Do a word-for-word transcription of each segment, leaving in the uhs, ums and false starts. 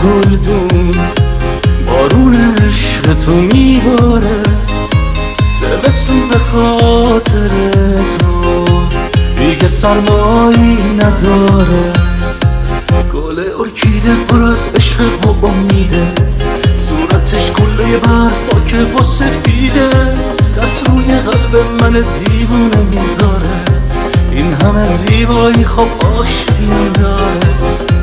گلدون بارون عشق تو میباره، زمستون به خاطر تو دیگه سرمایی نداره. گل ارکیده پر از عشق و امیده، صورتش کله برف پاکه و سفیده، دست روی قلب من دیوونه میذاره. این همه زیبایی خب عاشقیم داره.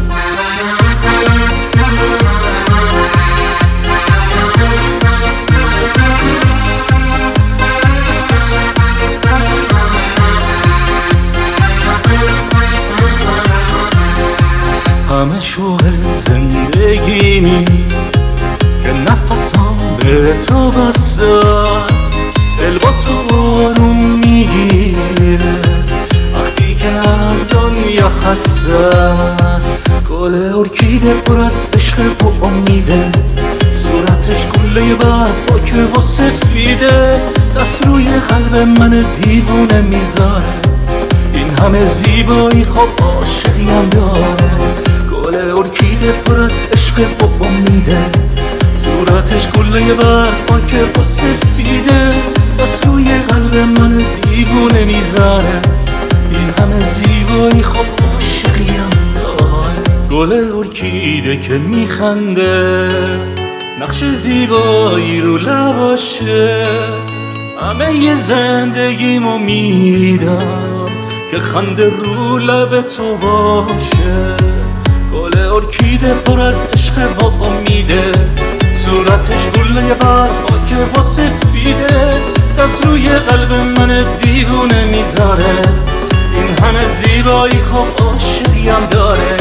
همه شوه زندگیمی که نفسم به تو بسته است، دل با تو آروم میگیره وقتی که از دنیا خسته است. گل ارکیده پر از عشق و امیده، صورتش کله برف پاکه و سفیده، دست روی قلب من دیوونه میذاره. این همه زیبایی خب عاشقیم داره. گل ارکیده پر از عشق و امیده، صورتش کله برف پاکه و سفیده، دست روی قلب من دیوونه میذاره. این همه زیبایی خب عاشقیم داره. گل ارکیده که میخنده، نقش زیبایی رو لباشه، همه ی زندگیمو میدم که خنده رو لب تو باشه. گل ارکیده پر از عشق و امیده، صورتش گله برف پاکه و سفیده، دست روی قلب من دیوونه میذاره. این همه زیبایی خب عاشقیم داره.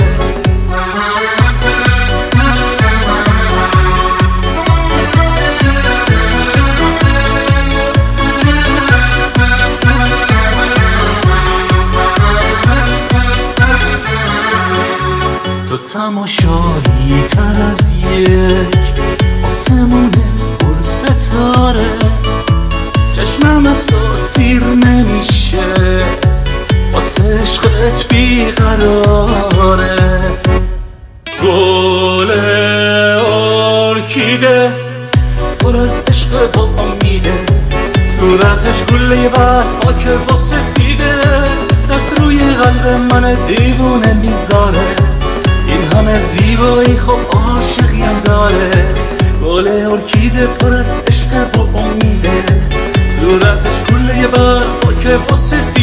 تو تماشایی تر از یک آسمون پر ستاره، چشمم از تو سیر نمیشه، واسه عشقت بیقراره. گل ارکیده پر از عشق و امیده، صورتش گله برف پاکه و سفیده، دست روی قلب من دیوونه میذاره. این همه زیبایی خب عاشقیم داره. گل ارکیده پر از عشق و امیده، صورتش کله برف پاکه و سفیده،